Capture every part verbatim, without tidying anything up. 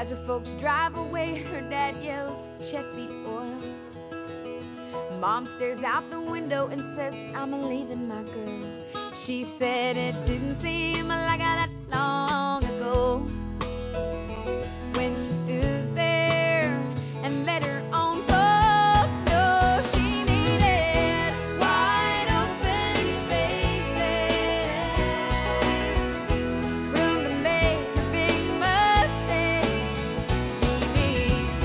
As her folks drive away, her dad yells, check the oil. Mom stares out the window and says, I'm leaving my girl. She said it didn't seem like that long ago when she stood there and let her own folks know she needed wide open spaces, room to make her big mistakes. She needs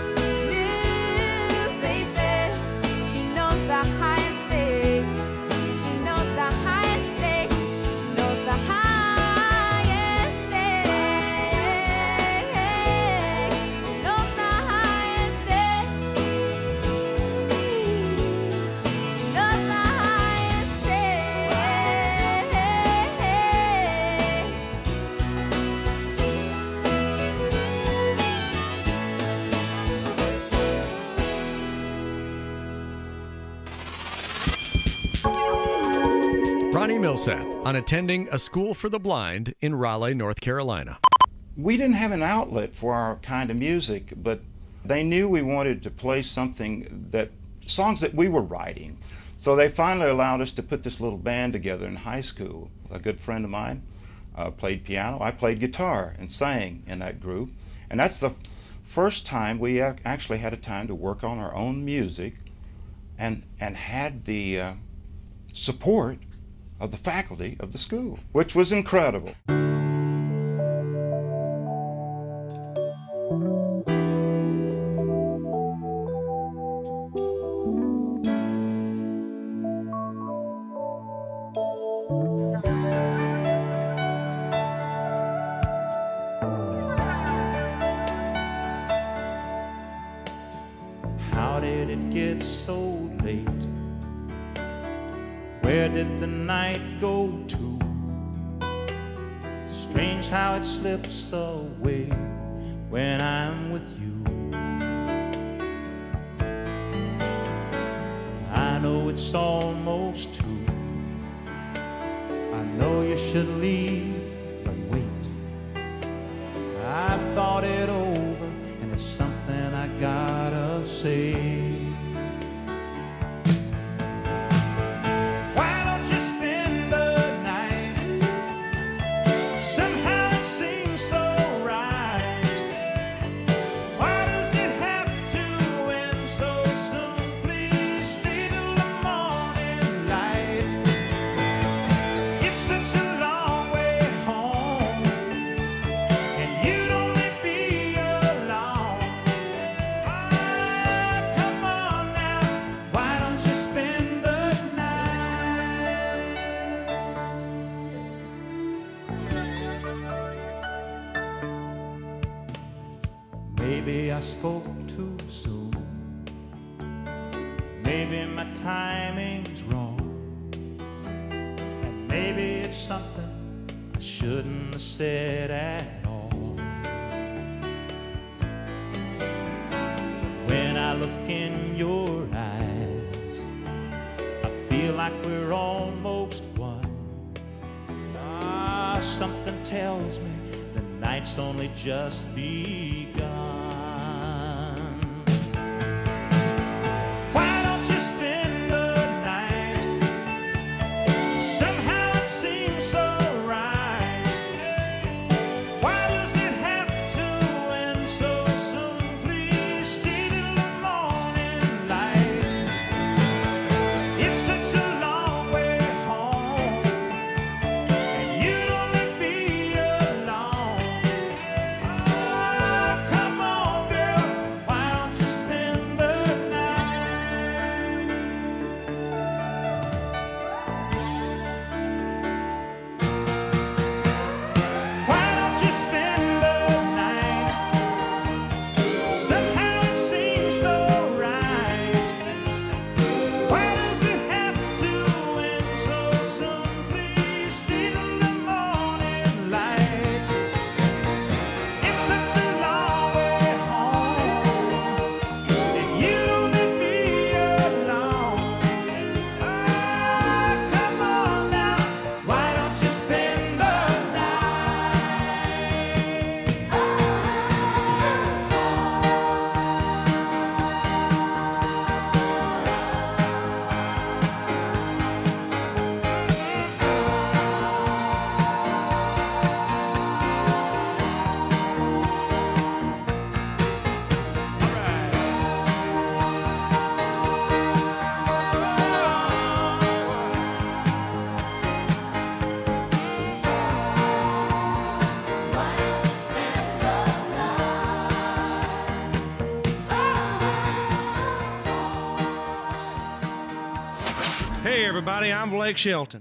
new faces. She knows the highest stakes. She knows the highest stakes. She knows the highest stakes. She knows the highest stakes. She knows the highest Ronnie Millsap on attending a school for the blind in Raleigh, North Carolina. We didn't have an outlet for our kind of music, but they knew we wanted to play something that, songs that we were writing. So they finally allowed us to put this little band together in high school. A good friend of mine uh, played piano. I played guitar and sang in that group. And that's the first time we ac- actually had a time to work on our own music and, and had the uh, support of the faculty of the school, which was incredible. How did it get so late? Where did the night go to? Strange how it slips away when I'm with you. I know it's almost two. I know you should leave, but wait. I've thought it over, and there's something I gotta say. Why don't you spend the night? Somehow it seems so right. Why does it have to end so soon? Please stay till the morning light. It's such a long way home, and you'd only be alone. Ah, come on now, why don't you spend the night? Maybe I spoke too soon. Maybe my timing's wrong. And maybe it's something I shouldn't have said at all. When I look in your eyes, I feel like we're almost one. Ah, something tells me the night's only just begun. Why don't you spend the night? Somehow it seems so right. Why does it have to end so soon? Please stay till the morning light. It's such a long way home, and you'd only be alone. Ah, come on Hey everybody, I'm Blake Shelton.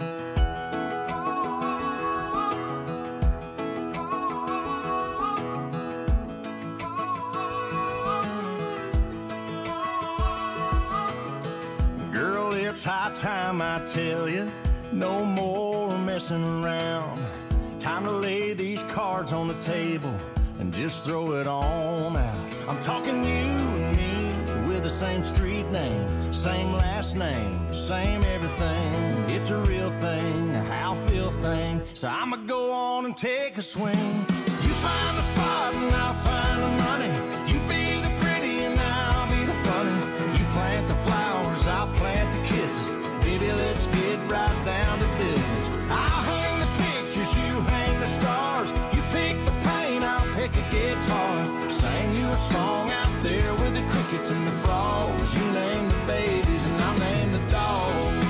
Girl, it's high time I tell you, no more messing around. Time to lay these cards on the table and just throw it on out. I'm talking you and me with the same street name, same last name, same everything. It's a real thing, a how feel thing. So I'ma go on and take a swing. You find the spot and I'll find the money. You be the pretty and I'll be the funny. You plant the flowers, I'll plant the kisses. Baby, let's get right down to business. I'll hang the pictures, you hang the stars. You pick the paint, I'll pick a guitar. Sing you a song out there with the crickets and the frogs. You name the babies and I'll name the dogs.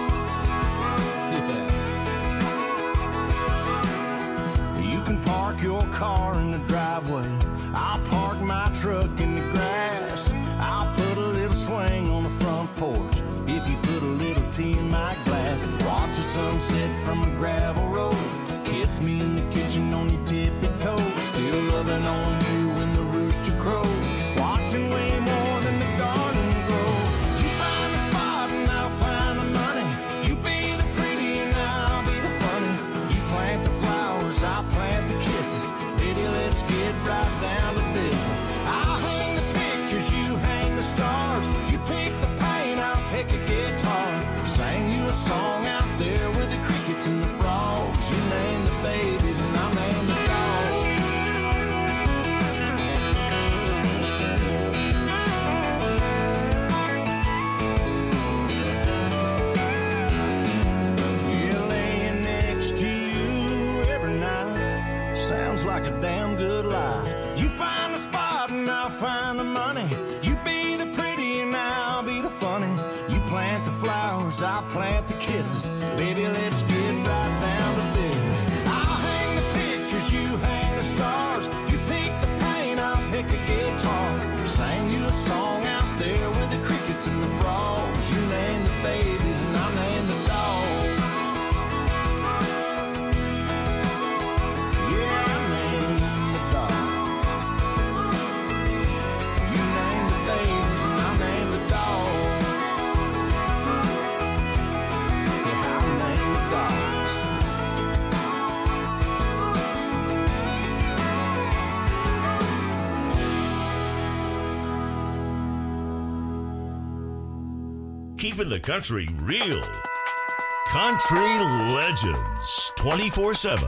Yeah. You can park your car in the driveway. I'll park my truck in the grass. I'll put a little swing on the front porch if you put a little tea in my glass. Watch the sunset from a gravel road. Kiss me in the kitchen on your tippy toes. Still loving on you when the rooster crows. Watching way more than the garden grow. You find the spot and I'll find the money. You be the pretty and I'll be the funny. You plant the flowers, I'll plant the kisses. Baby, let's get right down to business. I'll hang the pictures, you hang the stars. You pick the paint, I'll pick a guitar. Sing you a song out there with the crickets and the frogs. You name the babies and I'll name the dogs. Yeah, laying next to you every night sounds like a damn good life. You find the spot and I'll find the money. You be the pretty and I'll be the funny. You plant the flowers, I'll plant the kisses. Baby, let's get right down to business. I'll hang the pictures, you hang the stars. You pick the paint, I'll pick a guitar. Sing you a song out there with the crickets and the frogs. You name the babies and I'll name the dogs. Yeah, I name the dogs. You name the babies and I'll name the dogs. Yeah, I'll name the dogs. Keeping the country real. Country Legends twenty-four seven.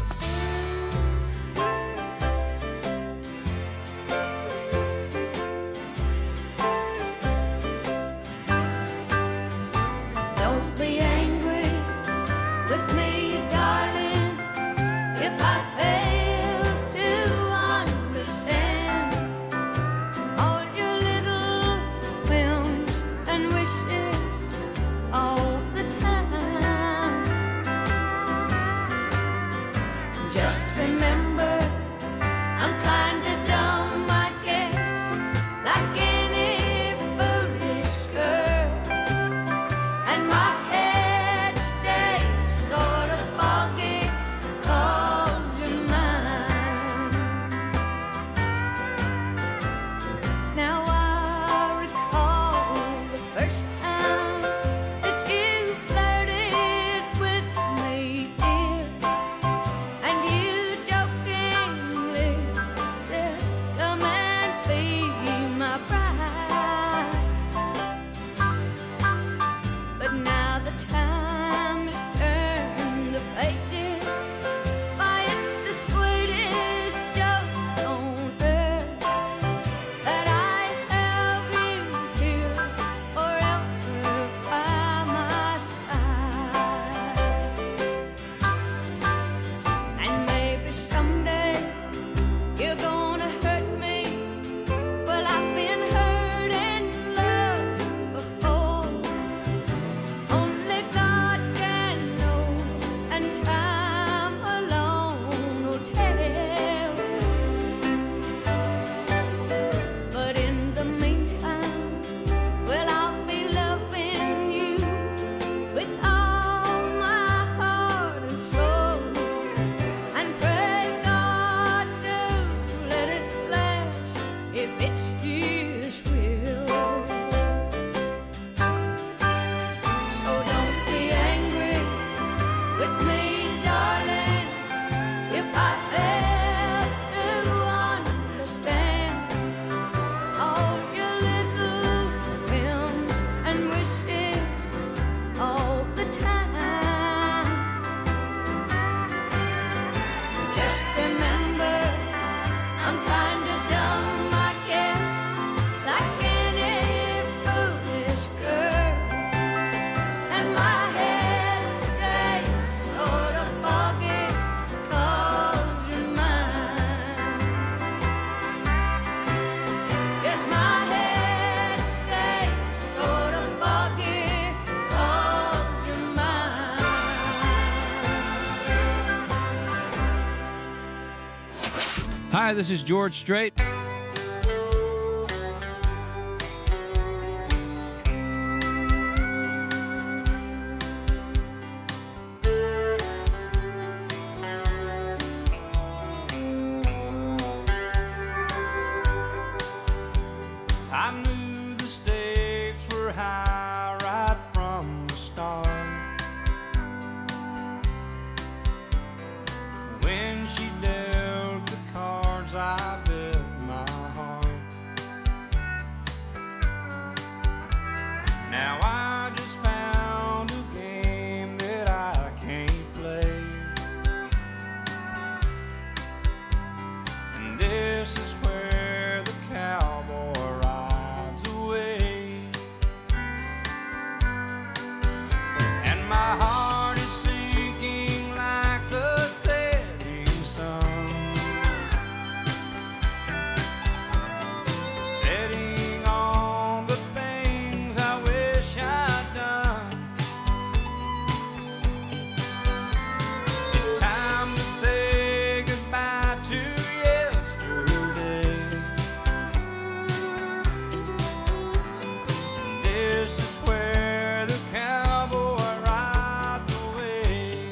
Don't be angry with me, darling, if I fail to understand all your little whims and wishes all the time. Hi, this is George Strait. I knew the stakes were high right from the start. When she dealt the cards, I bet my heart. Now I just found a game that I can't play, and this is where the cowboy rides away. And my heart is sinking like the setting sun, setting on the things I wish I'd done. It's time to say goodbye to yesterday. This is where the cowboy rides away.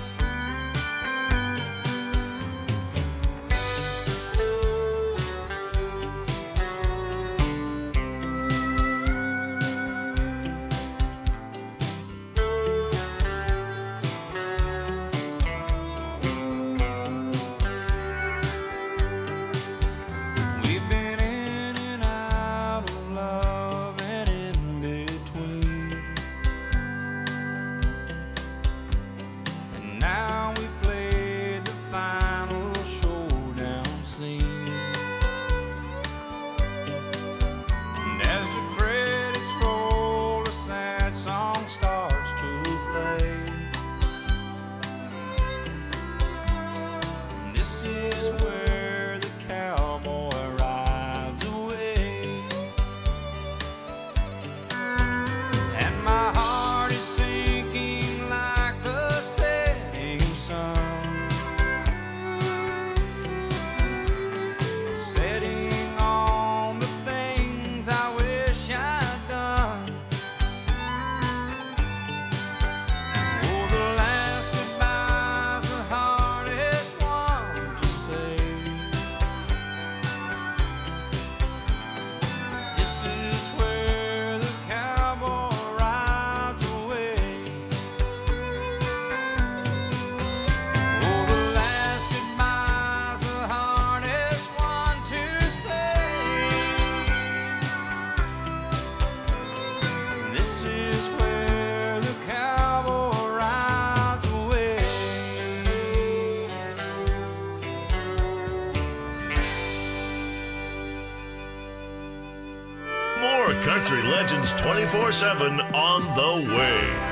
We've been in and out of love and in between, and now we played the final showdown scene. And as the credits roll, a sad song starts to play. And this is where the cowboy rides away. And my heart is sinking like the setting sun, setting on the things I wish I'd done. Oh, the last goodbye's the hardest one to say. This is where the cowboy rides away. Oh, the last goodbye's the hardest one to say. This is where the cowboy rides away. More Country Legends twenty-four seven on the way.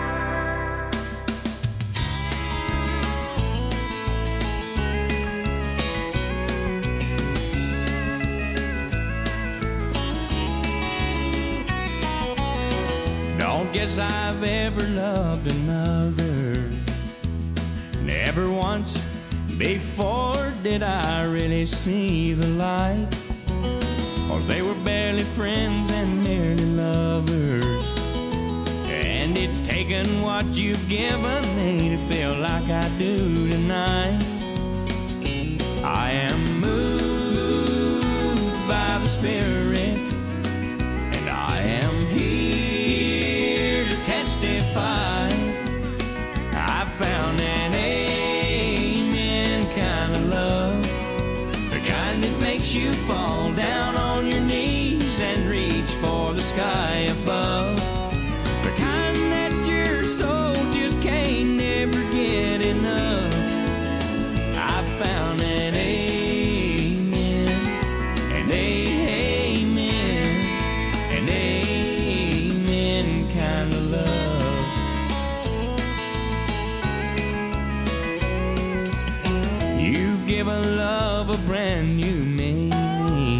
Don't guess I've ever loved another. Never once before did I really see the light. 'Cause they were barely friends and merely lovers. And it's taken what you've given me to feel like I do tonight. I am moved by the Spirit, and I am here to testify. I found an amen kind of love, the kind that makes you fall down on your knees and reach for the sky above, the kind that your soul just can't never get enough. I found an amen, an amen, an amen kind of love. You've given love a brand new meaning,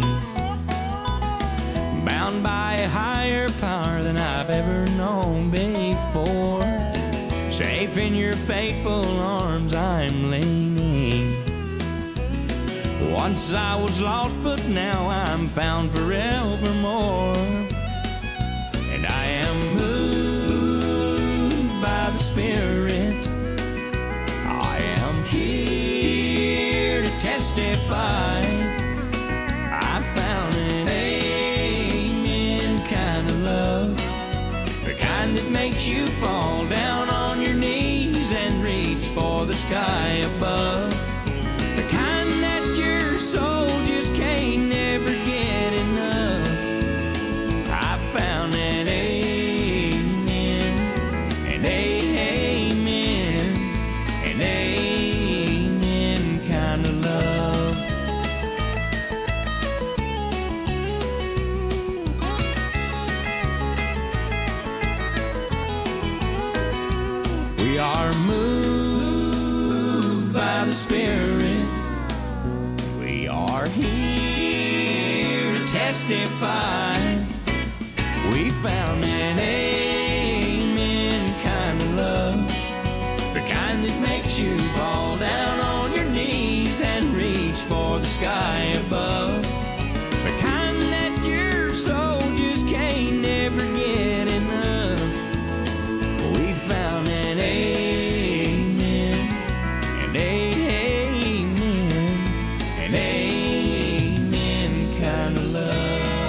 bound by a higher power than I've ever known before. Safe in your faithful arms I'm leaning. Once I was lost, but now I'm found forevermore. And I am moved by the Spirit. I am here to testify. I found an amen kind of love, the kind that makes you fall down on your knees and reach for the sky above. The kind that your soul just can't never get enough. I found an amen, an amen, an amen kind of love. We are moved by the Spirit. We are here to testify. We found an amen kind of love, the kind that makes you fall down on your knees and reach for the sky above. The kind that your soul just can't never get enough. We found an amen, an amen, an amen kind of love.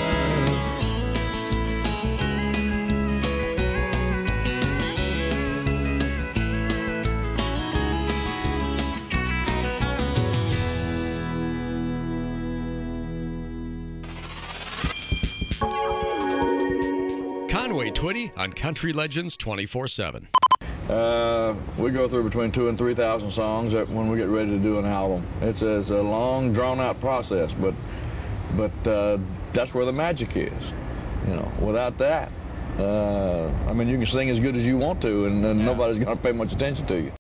Conway Twitty on Country Legends twenty-four seven. Uh, we go through between two and three thousand songs when we get ready to do an album. It's a, it's a long, drawn-out process, but but uh, that's where the magic is. You know, without that, uh, I mean, you can sing as good as you want to, and, and nobody's going to pay much attention to you.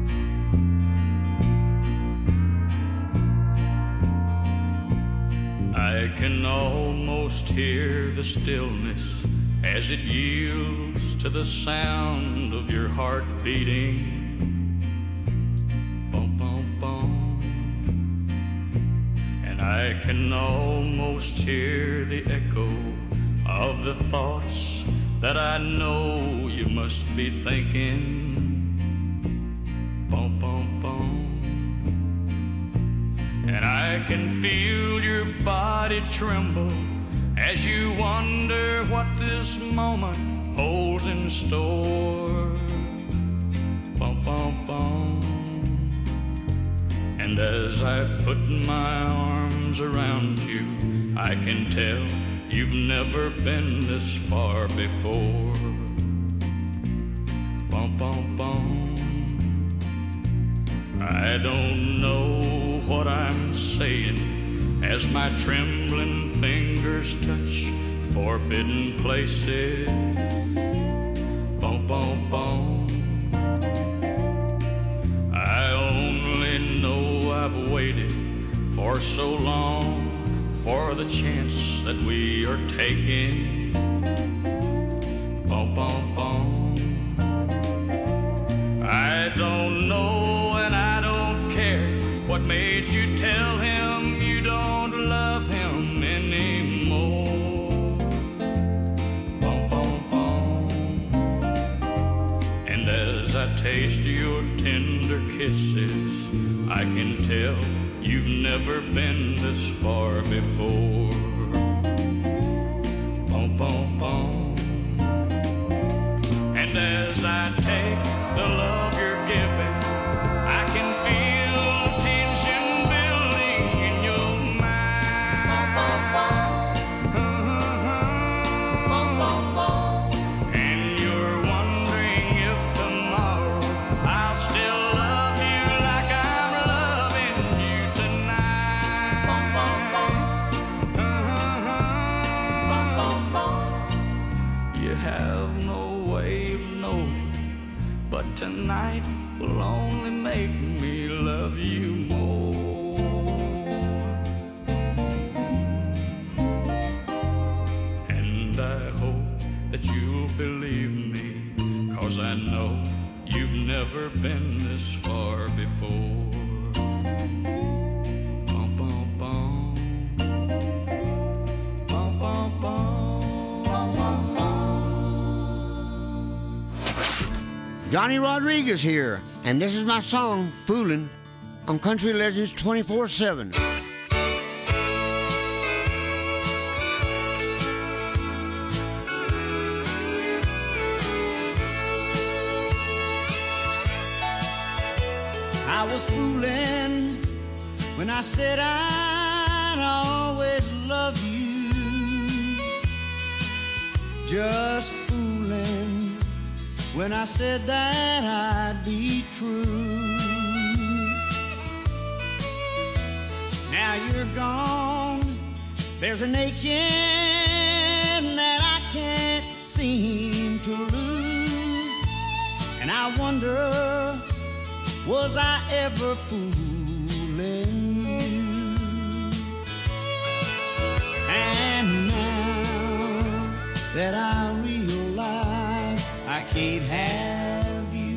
I can almost hear the stillness as it yields to the sound of your heart beating. Boom, boom, boom. And I can almost hear the echo of the thoughts that I know you must be thinking. Boom, boom, boom. And I can feel your body tremble as you wonder what this moment holds in store. Bum, bum, bum. And as I put my arms around you, I can tell you've never been this far before. Bum, bum, bum. I don't know what I'm saying as my trembling fingers touch forbidden places. Boom, boom, boom. I only know I've waited for so long for the chance that we are taking. Boom, boom, boom. I don't know and I don't care what made you tell him you don't love him anymore. Boom, boom, boom. And as I taste your tender kisses, I can tell you've never been this far before. Boom, boom, boom. And as I take the love you're giving, I can feel tension building in your mind. And you're wondering if tomorrow I'll still love you like I'm loving you tonight. You have no way of knowing, but tonight will only make me love you more. And I hope that you'll believe me, 'cause I know you've never been this far before. Bum, bum, Johnny Rodriguez here, and this is my song, Foolin', on Country Legends twenty-four seven. I was fooling when I said I'd always love you. Just fooling when I said that I'd be true. Now you're gone, there's an aching that I can't seem to lose. And I wonder, was I ever fooling you? And now that I realize I can't have you,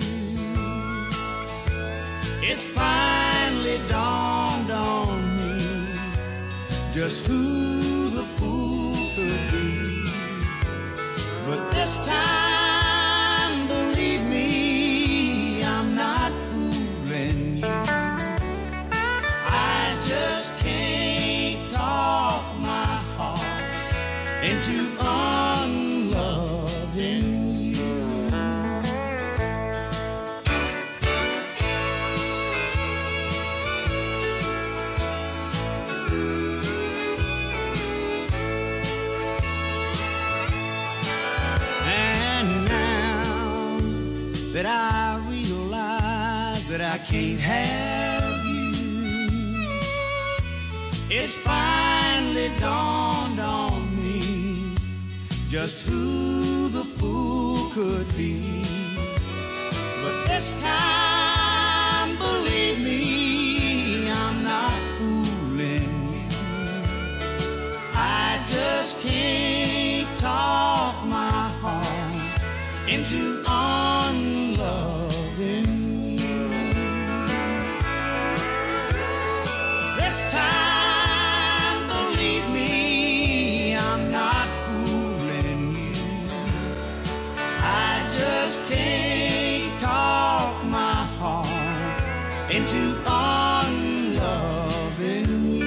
it's finally dawned on me just who the fool could be. But this time, believe me, I'm not fooling you. I just can't talk my heart into unloving you. And now that I realize that I can't have you, it's finally dawned on me just who the fool could be. But this time, believe me, I'm not fooling you. I just can't talk my heart into unloving you. This time, believe me, I'm not fooling you. I just can't talk my heart into unloving you.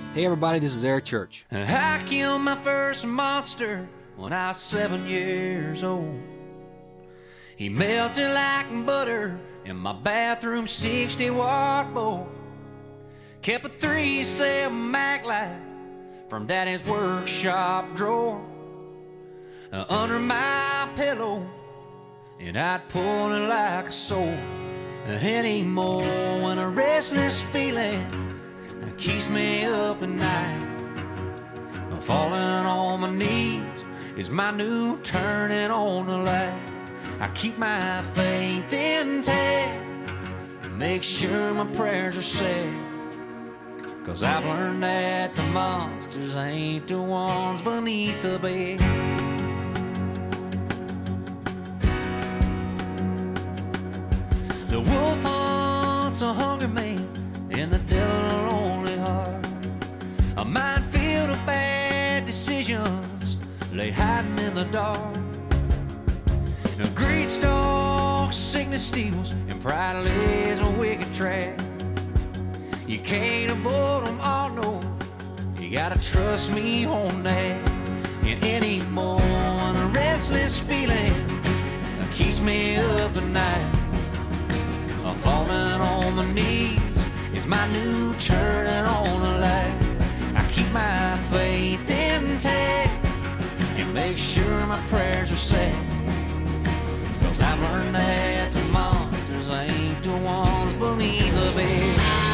Hey everybody, this is Eric Church. I killed my first monster when I was seven years old. He melted like butter in my bathroom sixty watt bowl. Kept a three seven Mac light from Daddy's workshop drawer uh, under my pillow, and I'd pull it like a sword. Uh, anymore when a restless feeling uh, keeps me up at night. Uh, falling on my knees is my new turning on the light. I keep my faith intact, make sure my prayers are said, 'cause I've learned that the monsters ain't the ones beneath the bed. The wolf hunts a hungry man, and the devil a lonely heart. A minefield of bad decisions lay hiding in the dark. A greed stalks, sickness steals, and pride lays a wicked trap. You can't avoid them all, no, you gotta trust me on that. And anymore, a restless feeling keeps me up at night. I'm falling on my knees is my new turning on the light. I keep my faith intact and make sure my prayers are said, 'cause I've learned that the monsters ain't the ones beneath the bed.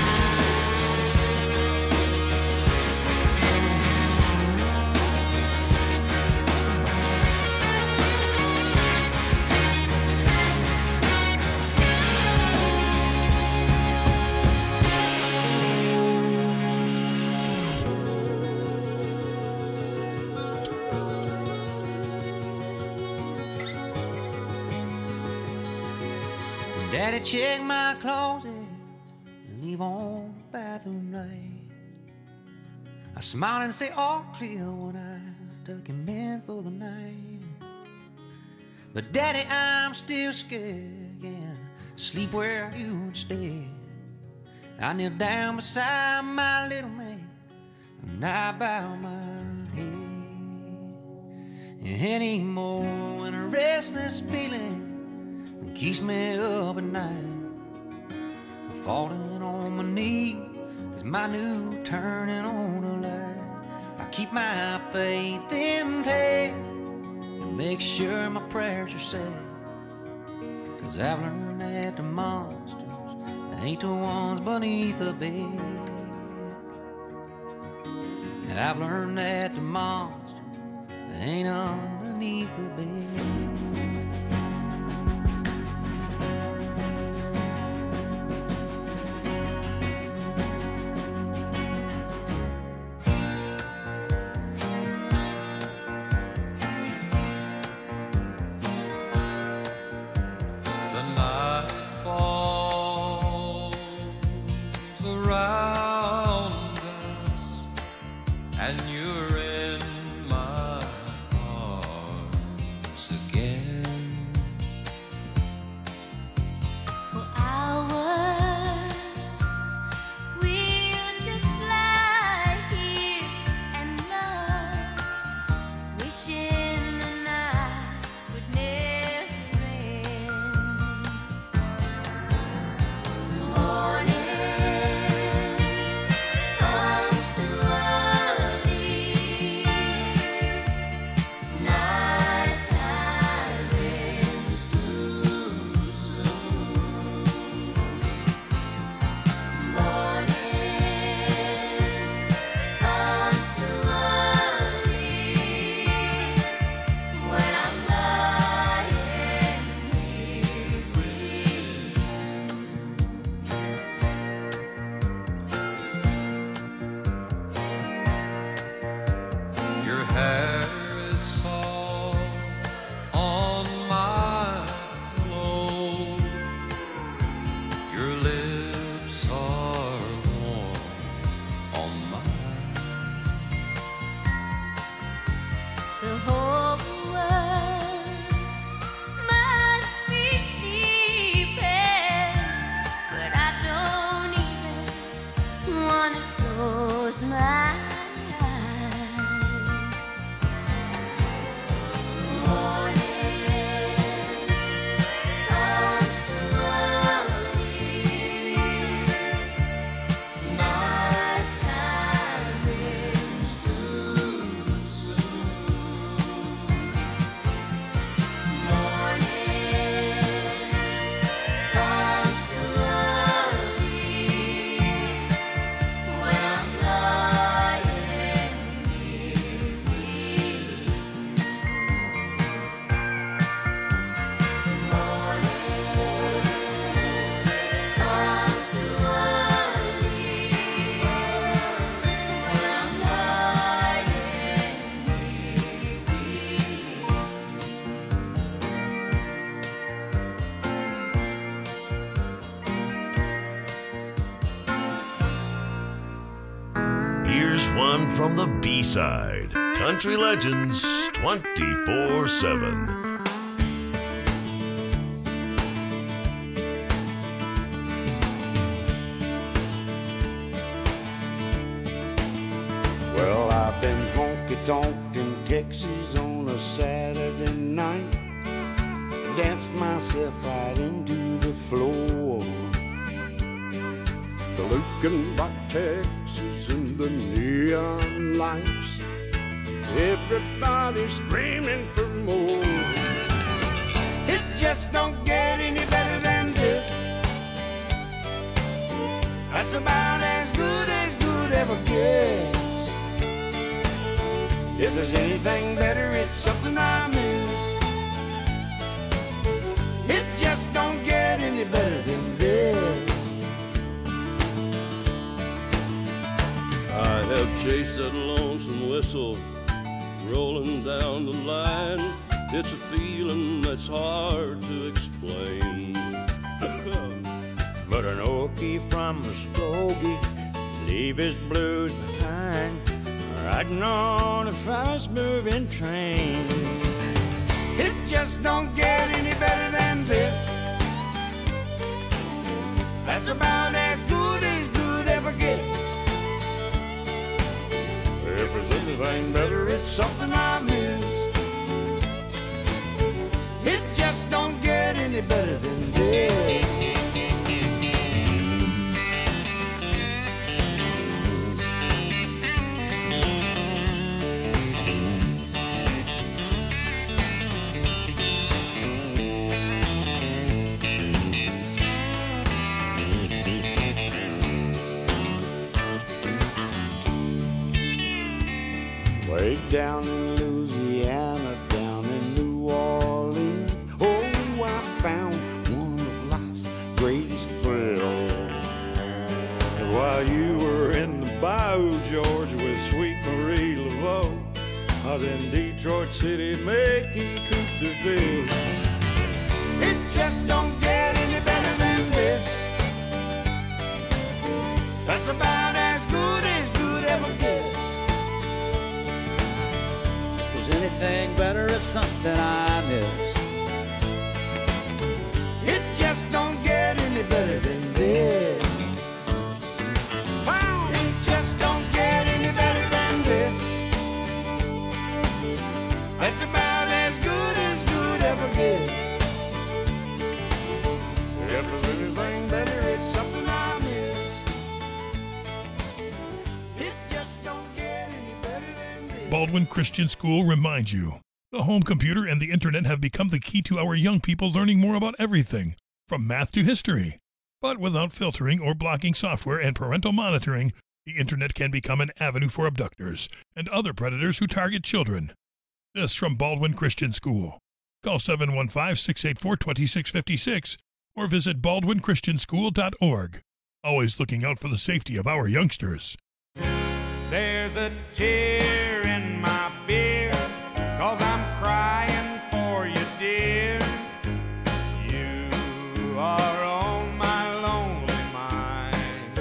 Daddy check my closet and leave on the bathroom light. I smile and say all clear when I tuck him in for the night. But Daddy, I'm still scared, yeah, sleep where you would stay. I kneel down beside my little man and I bow my head. And anymore when a restless feeling keeps me up at night, falling on my knees is my new turning on the light. I keep my faith intact and make sure my prayers are said, 'cause I've learned that the monsters ain't the ones beneath the bed. And I've learned that the monsters ain't underneath the bed. Close my Here's one from the B-side. Country Legends twenty-four seven. Well, I've been honky-tonk in Texas on a Saturday night. Danced myself right into the floor. Looking back Texas in the neon lights. Everybody's screaming for more. It just don't get any better than this. That's about as good as good ever gets. If there's anything better, it's something I missed. It just don't get any better than this. I have chased that lonesome whistle rolling down the line. It's a feeling that's hard to explain. But an Okie from Muskogee leave his blues behind, riding on a fast-moving train. It just don't get any better than this. That's about as good as good ever gets. If there's anything better, it's something I missed. It just don't get any better than this. Way down in Louisiana, down in New Orleans, oh, I found one of life's greatest thrills. While you were in the Bayou, George, with sweet Marie Laveau, I was in Detroit City making coupe de ville. It just don't get any better than this. That's about as good as good ever gets. Anything better is something I miss. It just don't get any better than this. Wow, it just don't get any better than this. That's about as good as good ever gets. If there's anything better, it's something I miss. It just don't get any better than this. Baldwin Christian School reminds you, the home computer and the internet have become the key to our young people learning more about everything, from math to history. But without filtering or blocking software and parental monitoring, the internet can become an avenue for abductors and other predators who target children. This from Baldwin Christian School. Call seven one five, six eight four, two six five six or visit baldwin christian school dot org. Always looking out for the safety of our youngsters. There's a tear in my beer, 'cause I'm crying for you, dear. You are on my lonely mind.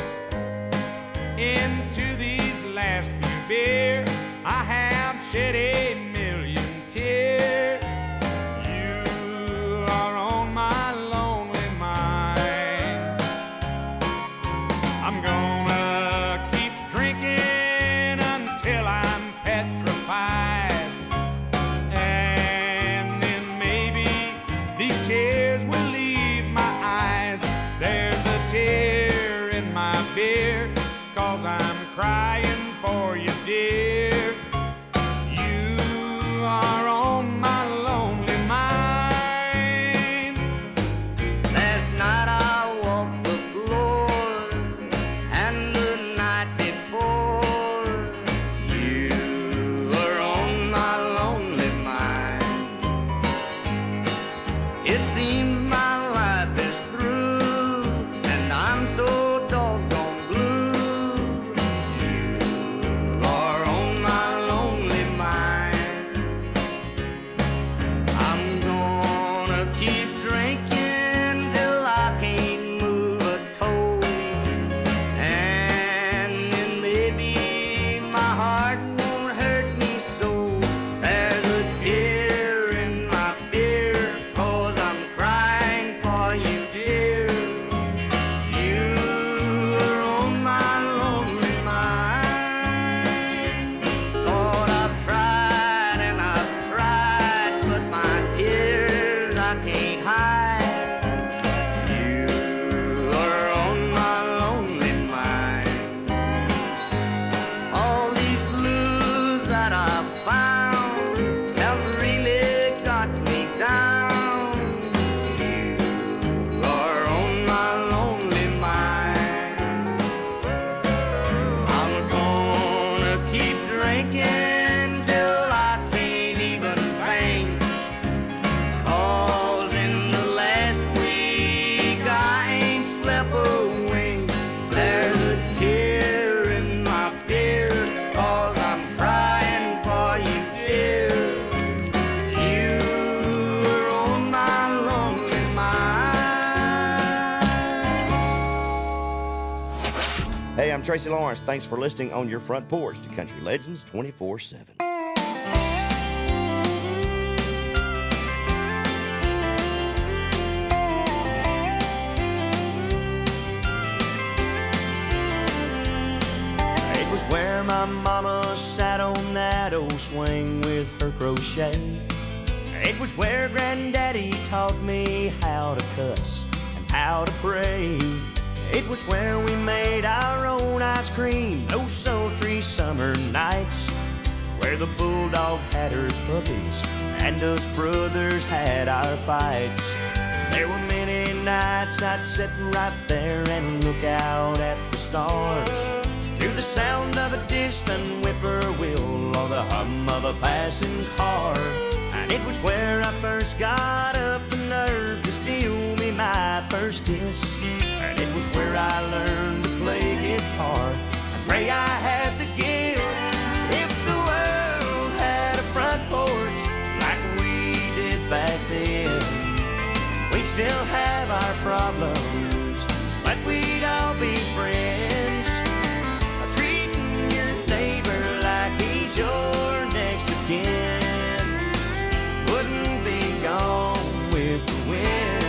Into these last few beers, I have shed a million tears. You are on my lonely mind. I'm gonna keep drinking until I'm petrified. And then maybe these tears will leave my eyes. There's a tear in my beer, 'cause I'm crying for you, dear. You are on my lonely mind. Last night I walked the floor, and the night before, you were on my lonely mind. It seems my life is through, and I'm so doggone blue. You are on my Tracy Lawrence. Thanks for listening on your front porch to Country Legends twenty-four seven. It was where my mama sat on that old swing with her crochet. It was where Granddaddy taught me how to cuss and how to pray. It was where we made our own ice cream those sultry summer nights, where the bulldog had her puppies and us brothers had our fights. There were many nights I'd sit right there and look out at the stars, to the sound of a distant whippoorwill or the hum of a passing car. And it was where I first got up the nerve to steal me my first kiss. And it was where I learned to play guitar and pray I had the gift. If the world had a front porch like we did back then, we'd still have our problems, but we'd all be friends. Treating your neighbor like he's your next of kin wouldn't be gone with the wind.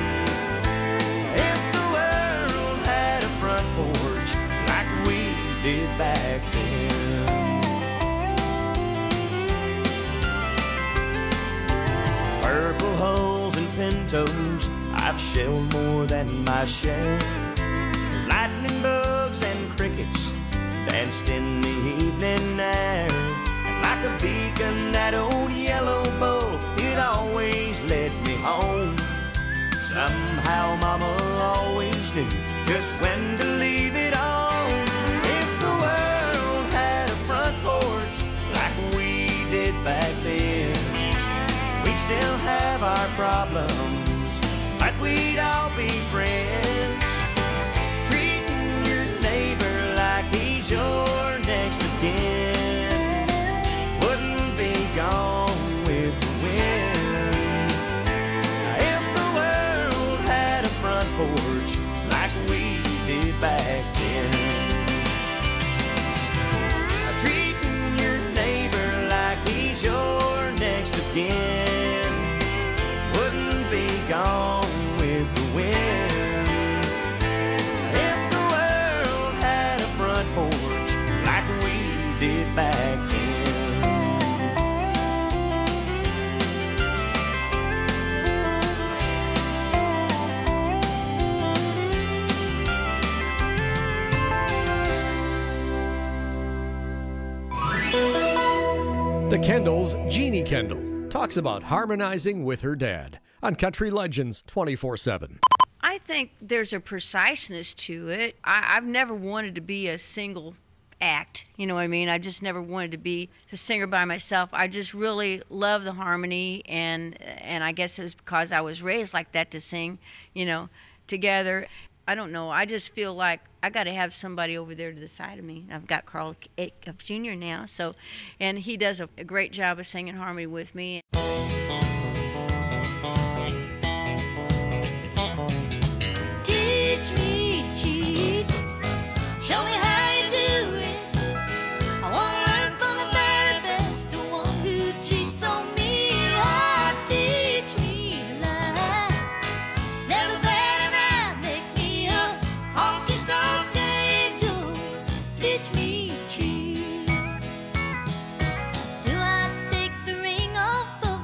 If the world had a front porch like we did back then. Purple hulls and pintos, I've shelled more than my share. Lightning bugs and crickets danced in the evening air. And like a beacon, that old yellow bull, it always led me home. Somehow Mama always knew just when to leave it on. If the world had a front porch like we did back then, we'd still have our problems, but we'd all be friends. Treating your neighbor like he's your next of kin wouldn't be gone with the wind. If the world had a front porch like we did back then, treating your neighbor like he's your next of kin wouldn't be gone with the wind. If the world had a front porch like we did back then. The Kendalls' Jeannie Kendall talks about harmonizing with her dad on Country Legends twenty-four seven. I think there's a preciseness to it. I, I've never wanted to be a single act, you know what I mean? I just never wanted to be a singer by myself. I just really love the harmony, and and I guess it was because I was raised like that to sing, you know, together. I don't know. I just feel like I got to have somebody over there to the side of me. I've got Carl Acuff Junior now, so, and he does a, a great job of singing harmony with me. Teach me, cheat. Show me how you do it. I want to learn from the very best, the one who cheats on me. Oh, teach me lie. Never better not make me a honky-tonk angel. Teach me cheat. Do I take the ring off of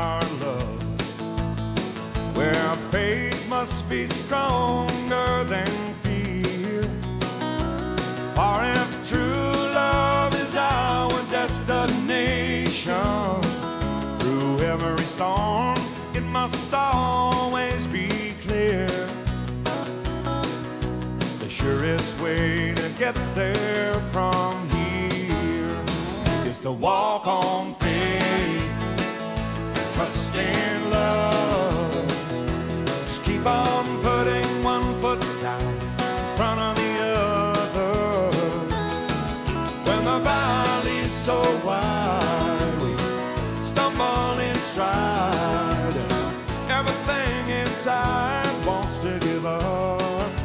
our love, where faith must be stronger than fear. For if true love is our destination, through every storm it must always be clear. The surest way to get there from here is to walk on faith, trust in love. Just keep on putting one foot down in front of the other. When the valley's so wide, we stumble in stride. Everything inside wants to give up.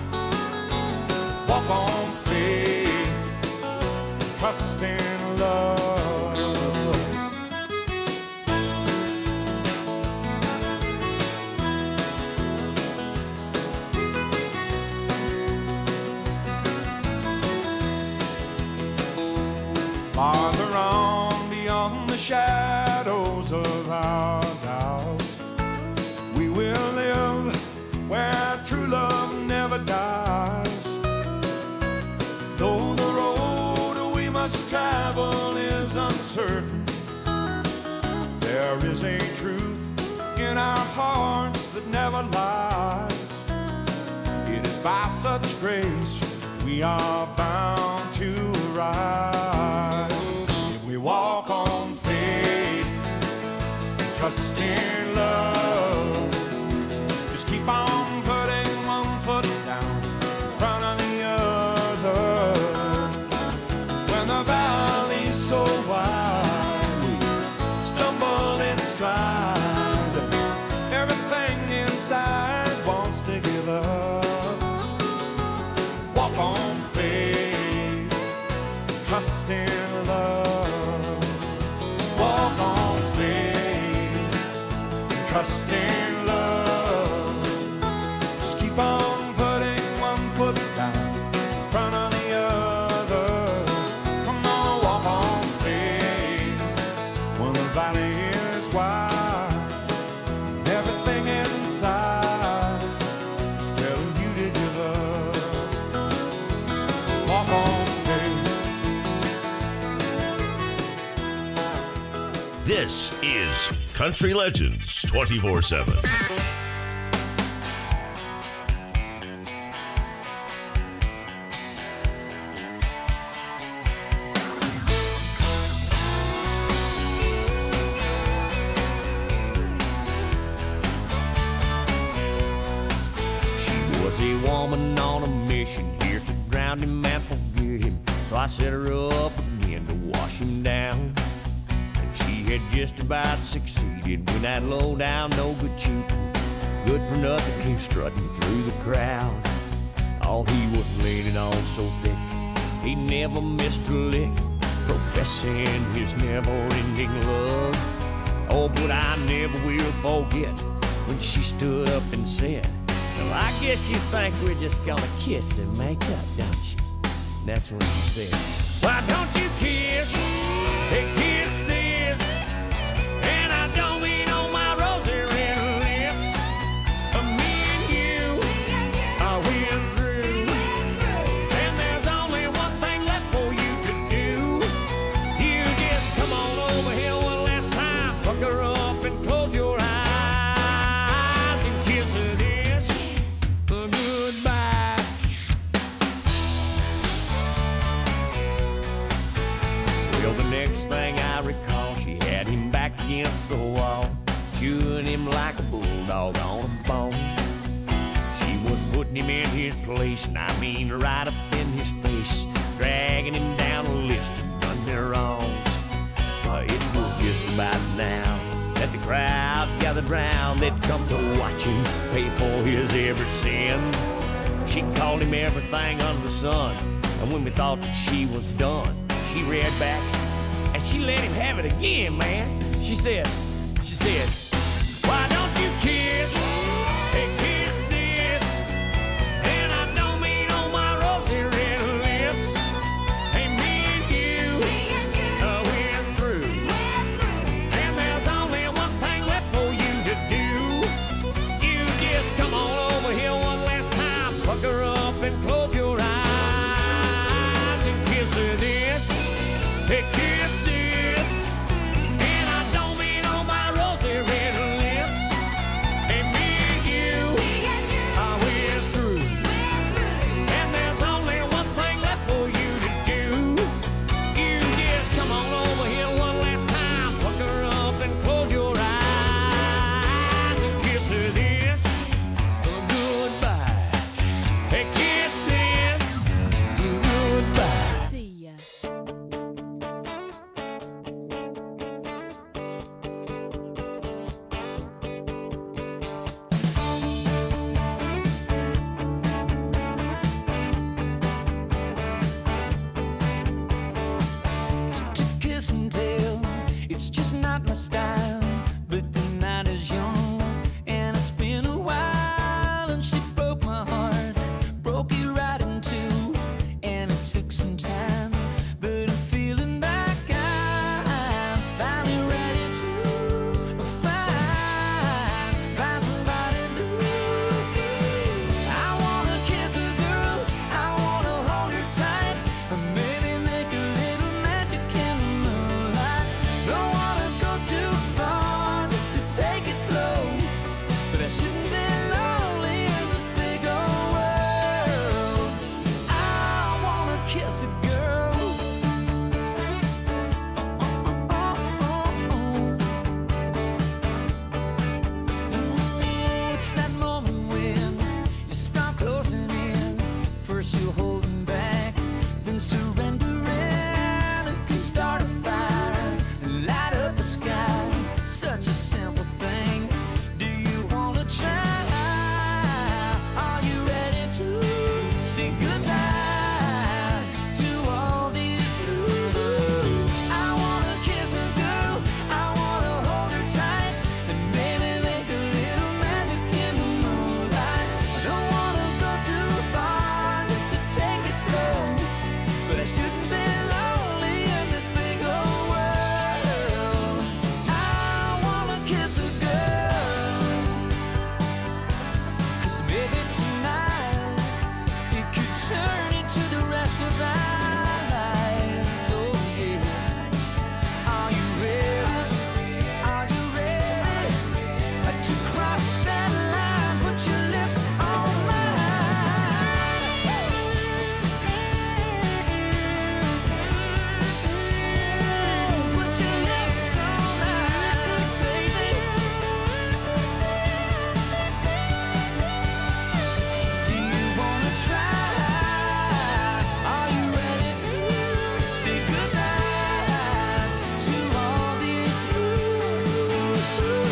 Walk on faith, trust in love. Farther on beyond the shadows of our doubt, we will live where true love never dies. Though the road we must travel is uncertain, there is a truth in our hearts that never lies. It is by such grace we are bound to rise. If we walk on faith, trust in love, just keep on putting one foot down in front of the other. When the valley's so wide, we stumble in stride. Everything inside wants to give up. Walk on faith, trust in love. Walk on faith, trust in love. Just keep on putting one foot down in front of the other. Come on, walk on faith when the valley is wide. Everything inside is telling you to give up. Walk on faith. This is Country Legends twenty-four seven. She was a woman on a mission here to drown him and forget him. So I set her up again to wash him down. And she had just about succeeded when that low down, no good cheating, good for nothing came strutting through the crowd. Oh, he was leaning on so thick, he never missed a lick, professing his never-ending love. Oh, but I never will forget when she stood up and said, "So I guess you think we're just gonna kiss and make up, don't you?" That's when she said, "Why don't you kiss? Hey, kiss this." And I don't mean on my rosy red lips. But me and you are win through. And there's only one thing left for you to do. You just come on over here one last time, fuck her up and close your eyes and kiss her this goodbye. Well, the next thing I recall, she had him back against the wall, chewing him like a bulldog on a bone. She was putting him in his place, and I mean right up in his face, dragging him down a list of done their wrongs. But it was just about now that the crowd gathered round. They'd come to watch him pay for his every sin. She called him everything under the sun, and when we thought that she was done, she reared back and she let him have it again, man. She said, she said, "Why don't you kiss? Hey, kiss this." And I don't mean on my rosy red lips. Hey, me and you, uh, we're through. And there's only one thing left for It's just not my style, but the night is young, and it's been a while, and she broke my heart, broke it right in two, and it took some time, but I'm feeling like I'm finally ready to find, find somebody new. I wanna kiss a girl, I wanna hold her tight, and maybe make a little magic in the moonlight. Don't wanna go too far, just to take it slow, but I shouldn't be lonely in this big old world. I wanna kiss a girl. Mm, it's that moment when you start closing in. First you're holding back, then surrendering. It can start a fire and light up the sky. Such a simple thing. Do you wanna try? Are you ready to say goodbye to all these blues? I wanna kiss a girl, I wanna hold her tight, and maybe make a little magic in the moonlight. I don't wanna go too far, just to take it slow, but I shouldn't be lonely in this big old world. I wanna kiss a girl, 'cause maybe tonight it could turn into the rest of our lives. Oh yeah. Are you ready? Are you ready to cross that line? Put your lips on mine. Put your lips on mine, baby. Do you wanna try? Are you ready to say goodbye to all these blues?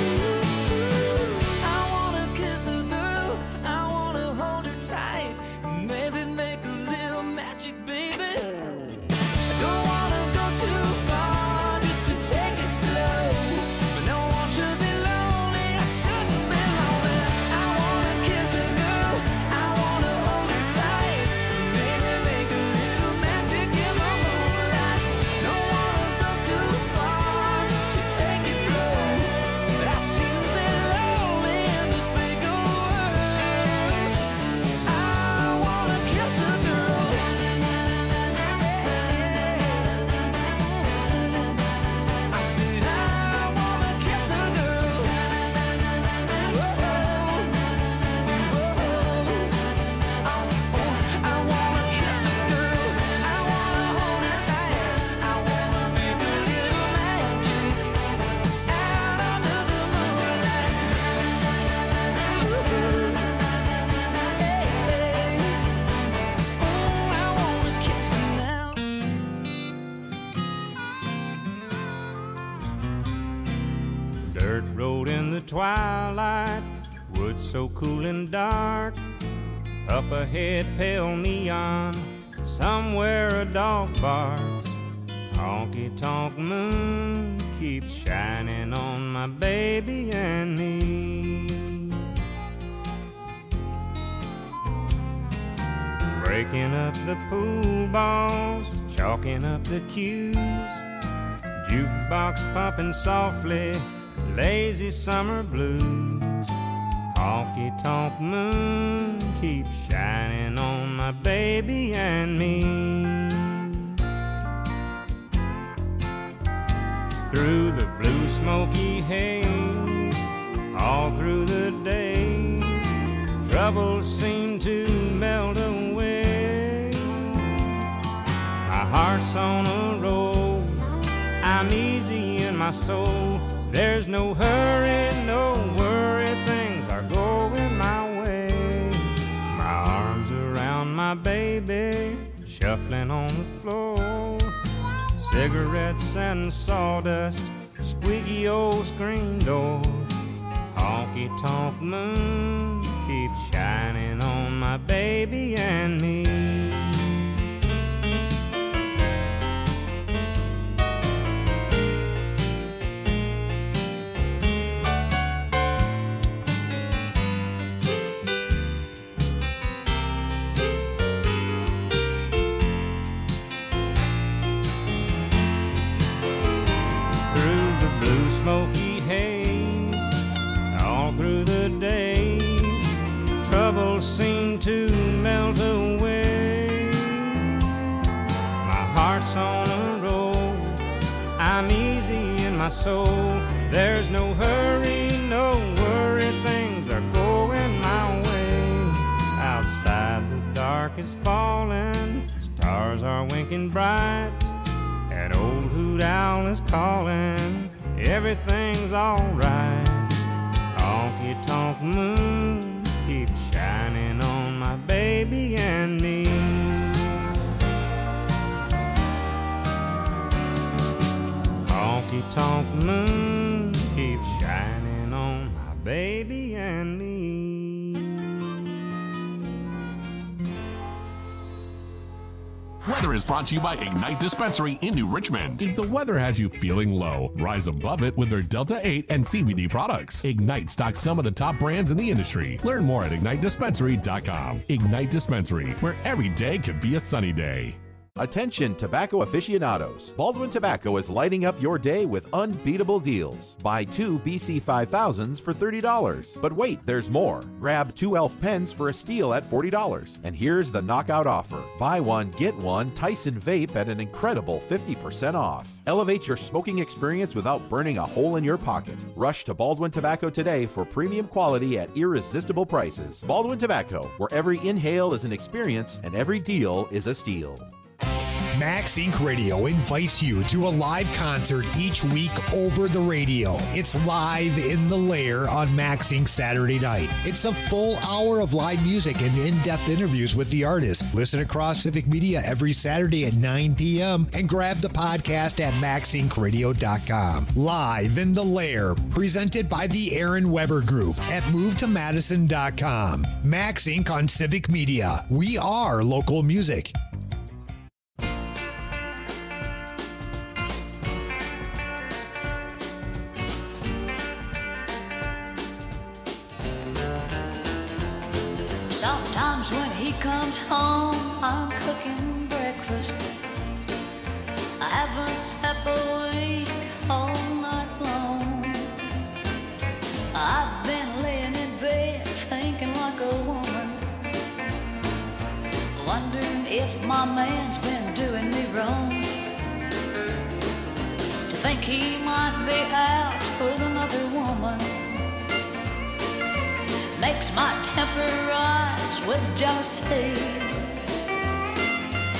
I wanna kiss a girl, I wanna hold her tight, maybe make a little magic, baby. I don't wanna go too far, just to take it slow, but no one should be lonely, I shouldn't be lonely. I wanna kiss a girl, I wanna hold her tight, maybe make a little magic in the moonlight. Don't wanna go too far, just to take it slow, but I shouldn't be lonely in this big old world. I wanna kiss a girl. I said I wanna kiss a girl. Whoa, I wanna kiss a girl. I wanna hold her tight. I wanna make a little magic out under the moonlight. Oh, I wanna kiss her now. Dirt road in the twilight, woods so cool and dark. Up ahead, pale neon, somewhere a dog barks. Honky tonk moon keeps shining on my baby and me. Breaking up the pool balls, chalking up the cues. Jukebox pumping softly, lazy summer blues. Honky tonk moon keeps shining on my baby and me. Through the blue smoky haze, all through the days, troubles seem to melt away. My heart's on a roll, I'm easy in my soul. There's no hurry, no worry, things are going my way. My arms around my baby, shuffling on the floor. Cigarettes and sawdust, squeaky old screen door. Honky tonk moon keeps shining on my baby and me. troubles seem to melt away. My heart's on a roll, I'm easy in my soul. There's no hurry, no worry, things are going my way. Outside the dark is falling, stars are winking bright, an old hoot owl is calling, everything's alright. Honky tonk moon keeps shining on my baby and me. Honky tonk moon keeps shining on my baby and me. Weather is brought to you by Ignite Dispensary in New Richmond. If the weather has you feeling low, rise above it with their Delta eight and C B D products. Ignite stocks some of the top brands in the industry. Learn more at ignite dispensary dot com. Ignite Dispensary, where every day can be a sunny day. Attention tobacco aficionados. Baldwin Tobacco is lighting up your day with unbeatable deals. Buy two B C five thousands for thirty dollars. But wait, there's more. Grab two Elf pens for a steal at forty dollars. And here's the knockout offer. Buy one, get one Tyson vape at an incredible fifty percent off. Elevate your smoking experience without burning a hole in your pocket. Rush to Baldwin Tobacco today for premium quality at irresistible prices. Baldwin Tobacco, where every inhale is an experience and every deal is a steal. Max Inc Radio invites you to a live concert each week over the radio. It's Live in the Lair on Max Inc Saturday night. It's a full hour of live music and in-depth interviews with the artist. Listen across Civic Media every Saturday at nine p.m. and grab the podcast at max inc radio dot com. Live in the Lair, presented by the Aaron Weber Group at move to madison dot com. Max Inc on Civic Media. We are local music. Sometimes when he comes home, I'm cooking breakfast. I haven't slept a wink all night long. I've been laying in bed thinking like a woman, wondering if my man's been doing me wrong. To think he might be out with another woman makes my temper rise with jealousy.